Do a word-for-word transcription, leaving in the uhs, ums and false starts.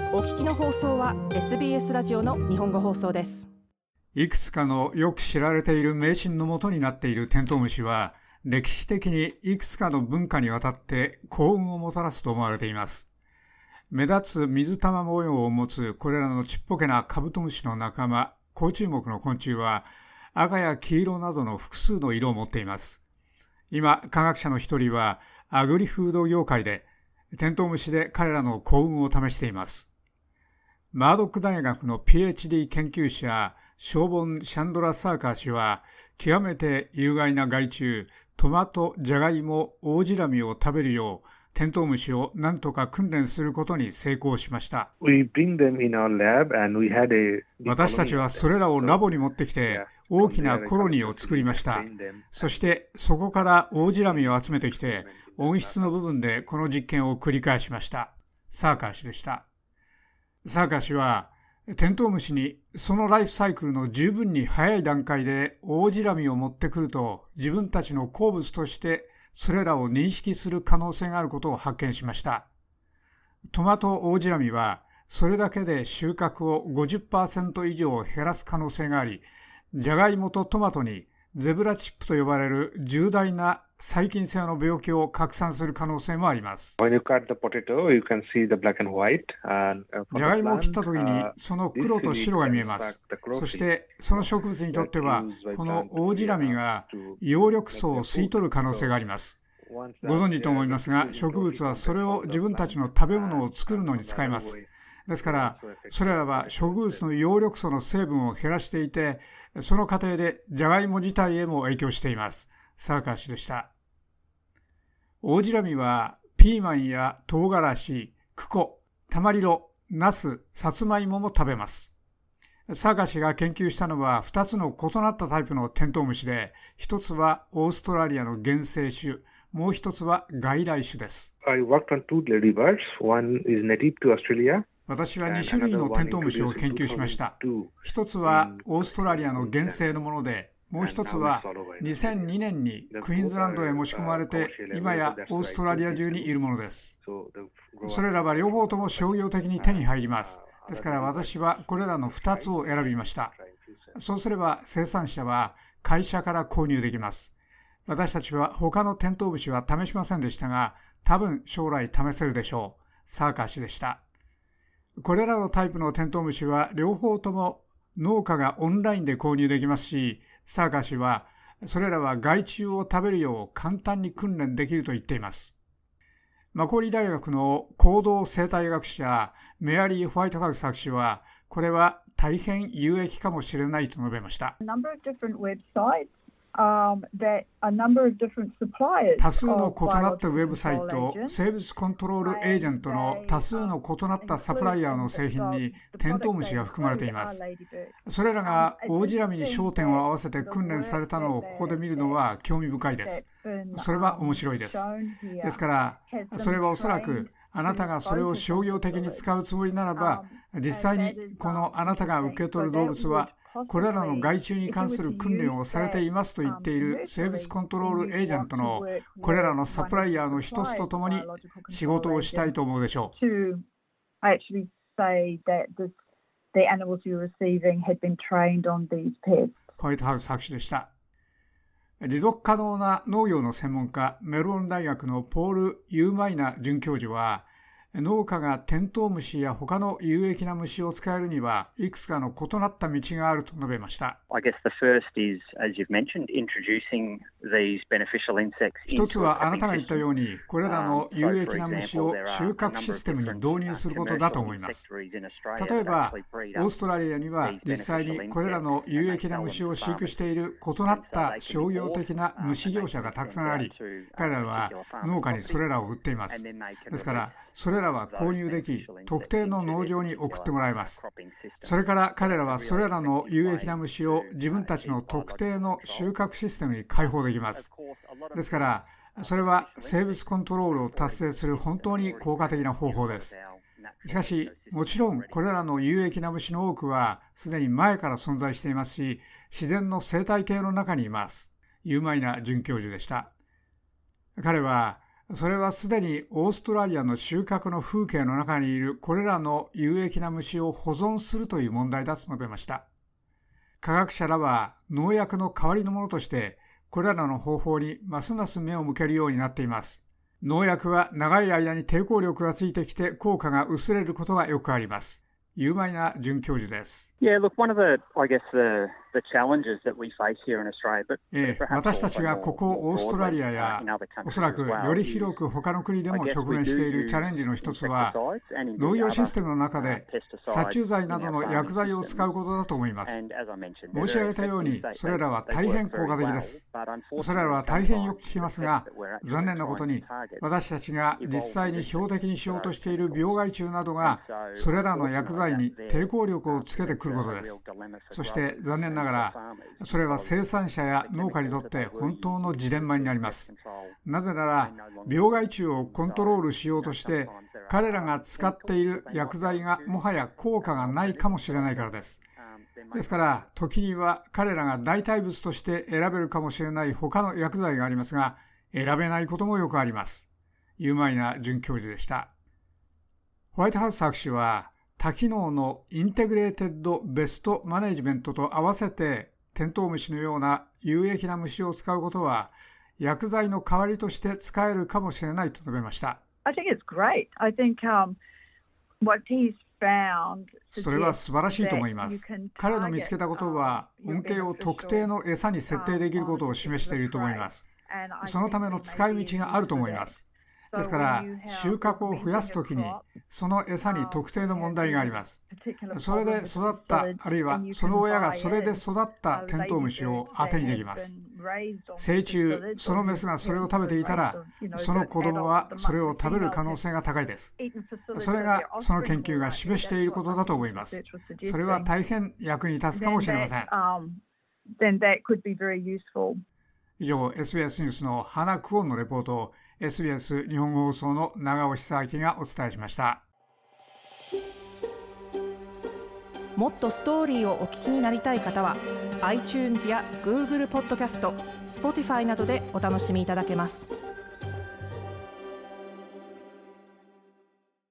お聞きの放送は エスビーエス ラジオの日本語放送です。 いくつかのよく知られている迷信の元になっているテントウムシは、歴史的にいくつかの文化にわたって幸運をもたらすと思われています。目立つ水玉模様を持つこれらのちっぽけなカブトムシの仲間、高注目の昆虫は赤や黄色などの複数の色を持っています。今、科学者の一人はアグリフード業界でテントウムシで彼らの幸運を試しています。マードック大学の ピーエイチディー 研究者ショーボン・シャンドラ・サーカー氏は極めて有害な害虫、トマト、ジャガイモ、オオジラミを食べるようテントウムシを何とか訓練することに成功しました。私たちはそれらをラボに持ってきて大きなコロニーを作りました。そしてそこからオオジラミを集めてきて温室の部分でこの実験を繰り返しました。サーカー氏でした。サーカー氏はテントウムシにそのライフサイクルの十分に早い段階でオオジラミを持ってくると自分たちの好物としてそれらを認識する可能性があることを発見しました。トマトオオジラミはそれだけで収穫を ごじゅっパーセント 以上減らす可能性があり、ジャガイモとトマトにゼブラチップと呼ばれる重大な細菌性の病気を拡散する可能性もあります。ジャガイモを切ったときにその黒と白が見えます。そしてその植物にとってはこのオオジラミが葉緑素を吸い取る可能性があります。ご存知と思いますが、植物はそれを自分たちの食べ物を作るのに使います。ですからそれらは植物の葉緑素の成分を減らしていて、その過程でジャガイモ自体へも影響しています。サーカー氏でした。オオジラミはピーマンや唐辛子、クコ、タマリロ、ナス、サツマイモも食べます。サーカー氏が研究したのはふたつの異なったタイプのテントウムシで、ひとつはオーストラリアの原生種、もう一つは外来種です。私はに種類のテントウムシを研究しました。一つはオーストラリアの原生のもので、もう一つはにせんにねんにクイーンズランドへ持ち込まれて今やオーストラリア中にいるものです。それらは両方とも商業的に手に入ります。ですから私はこれらのふたつを選びました。そうすれば生産者は会社から購入できます。私たちは他のテントウムシは試しませんでしたが、多分将来試せるでしょう。サーカー氏でした。これらのタイプのテントウムシは両方とも農家がオンラインで購入できますし、サーカー氏はそれらは害虫を食べるよう簡単に訓練できると言っています。マコーリー大学の行動生態学者メアリー・ホワイトハウス博士は、これは大変有益かもしれないと述べました。多数の異なったウェブサイト、生物コントロールエージェントの多数の異なったサプライヤーの製品にテントウムシが含まれています。それらがオオジラミに焦点を合わせて訓練されたのをここで見るのは興味深いです。それは面白いです。ですから、それはおそらくあなたがそれを商業的に使うつもりならば、実際にこのあなたが受け取る動物はこれらの害虫に関する訓練をされていますと言っている生物コントロールエージェントのこれらのサプライヤーの一つとともに仕事をしたいと思うでしょう。ホワイトハウス博士でした。持続可能な農業の専門家、メルボルン大学のポール・ユーマイナ准教授は、農家がテントウムシや他の有益な虫を使えるにはいくつかの異なった道があると述べました。一つはあなたが言ったように、これらの有益な虫を収穫システムに導入することだと思います。例えば、オーストラリアには実際にこれらの有益な虫を飼育している異なった商業的な虫業者がたくさんあり、彼らは農家にそれらを売っています。ですから、それらは購入でき、特定の農場に送ってもらえます。それから彼らはそれらの有益な虫を自分たちの特定の収穫システムに開放できます。ですから、それは生物コントロールを達成する本当に効果的な方法です。しかし、もちろんこれらの有益な虫の多くはすでに前から存在していますし、自然の生態系の中にいます。ユーマイナ准教授でした。彼はそれはすでにオーストラリアの収穫の風景の中にいるこれらの有益な虫を保存するという問題だと述べました。科学者らは農薬の代わりのものとしてこれらの方法にますます目を向けるようになっています。農薬は長い間に抵抗力がついてきて効果が薄れることがよくあります。有名な准教授です。 Yeah, look, one of the, I guess, the, the challenges that we face here in Australia, but ええ、私たちがここオーストラリアやおそらくより広く他の国でも直面しているチャレンジの一つは農業システムの中で殺虫剤などの薬剤を使うことだと思います。申し上げたようにそれらは大変効果的です。それらは大変よく効きますが、残念なことに私たちが実際に標的にしようとしている病害虫などがそれらの薬剤に抵抗力をつけてくることです。そして残念ながらそれは生産者や農家にとって本当のジレンマになります。なぜなら病害虫をコントロールしようとして彼らが使っている薬剤がもはや効果がないかもしれないからです。ですから時には彼らが代替物として選べるかもしれない他の薬剤がありますが、選べないこともよくあります。有名な准教授でした。ホワイトハウス博士は多機能のインテグレーテッドベストマネジメントと合わせてテントウムシのような有益な虫を使うことは薬剤の代わりとして使えるかもしれないと述べました。 I think it's great. I think, um, what he's found それは素晴らしいと思います。彼の見つけたことは恩恵を特定の餌に設定できることを示していると思います。そのための使い道があると思います。ですから収穫を増やすときにその餌に特定の問題があります。それで育ったあるいはその親がそれで育ったテントウムシを当てにできます。成虫、そのメスがそれを食べていたらその子供はそれを食べる可能性が高いです。それがその研究が示していることだと思います。それは大変役に立つかもしれません。以上 エスビーエス ニュースの花クオンのレポートをエスビーエス 日本語放送の長尾久明がお伝えしました。 もっとストーリーをお聞きになりたい方は iTunes や Google ポッドキャスト、Spotify などでお楽しみいただけます。